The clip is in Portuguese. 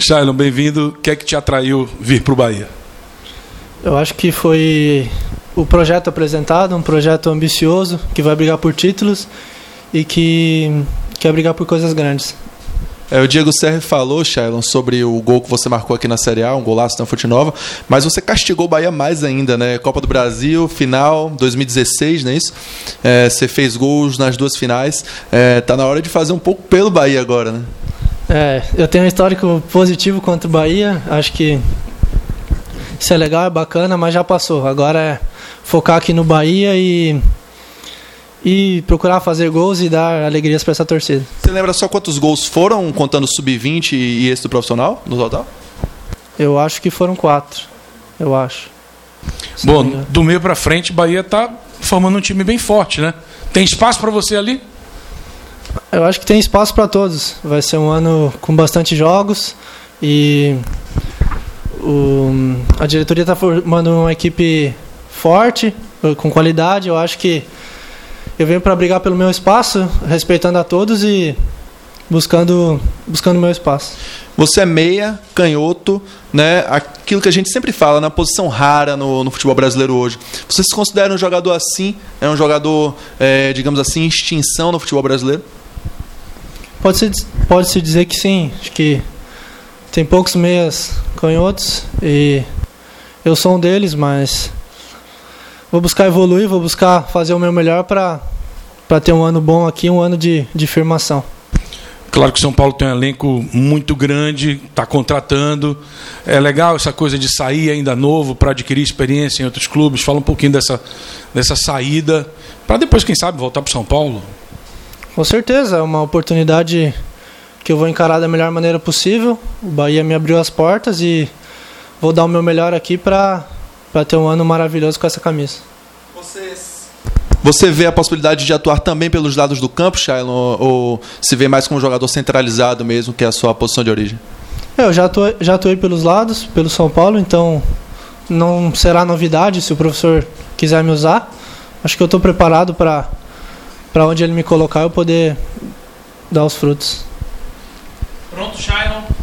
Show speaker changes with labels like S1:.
S1: Shailon, bem-vindo. O que é que te atraiu vir para o Bahia?
S2: Eu acho que foi o projeto apresentado, um projeto ambicioso, que vai brigar por títulos e que quer brigar por coisas grandes.
S3: O Diego Serri falou, Shailon, sobre o gol que você marcou aqui na Série A, um golaço da Fonte Nova, mas você castigou o Bahia mais ainda, né? Copa do Brasil, final, 2016, não é isso? Você fez gols nas duas finais. Tá na hora de fazer um pouco pelo Bahia agora, né?
S2: Eu tenho um histórico positivo contra o Bahia, acho que isso é legal, é bacana, mas já passou. Agora é focar aqui no Bahia e procurar fazer gols e dar alegrias para essa torcida.
S3: Você lembra só quantos gols foram, contando sub-20 e esse do profissional, no total?
S2: Eu acho que foram 4, eu acho.
S1: Bom, do meio para frente, Bahia está formando um time bem forte, né? Tem espaço para você ali?
S2: Eu acho que tem espaço para todos. Vai ser um ano com bastante jogos e a diretoria está formando uma equipe forte, com qualidade. Eu acho que eu venho para brigar pelo meu espaço, respeitando a todos e buscando o meu espaço.
S3: Você é meia, canhoto, né? Aquilo que a gente sempre fala, na posição rara no futebol brasileiro hoje. Você se considera um jogador assim? É um jogador, digamos assim, em extinção no futebol brasileiro?
S2: Pode-se dizer que sim. Acho que tem poucos meias canhotos e eu sou um deles, mas vou buscar evoluir, vou buscar fazer o meu melhor para ter um ano bom aqui, um ano de firmação.
S1: Claro que o São Paulo tem um elenco muito grande, está contratando. É legal essa coisa de sair ainda novo para adquirir experiência em outros clubes. Fala um pouquinho dessa saída para depois, quem sabe, voltar para o São Paulo.
S2: Com certeza, é uma oportunidade que eu vou encarar da melhor maneira possível. O Bahia me abriu as portas e vou dar o meu melhor aqui para ter um ano maravilhoso com essa camisa.
S3: Você vê a possibilidade de atuar também pelos lados do campo, Shailon, ou se vê mais como um jogador centralizado mesmo, que é a sua posição de origem?
S2: Eu já atuei pelos lados, pelo São Paulo, então não será novidade se o professor quiser me usar. Acho que eu estou preparado para onde ele me colocar eu poder dar os frutos.
S1: Pronto, Shailon.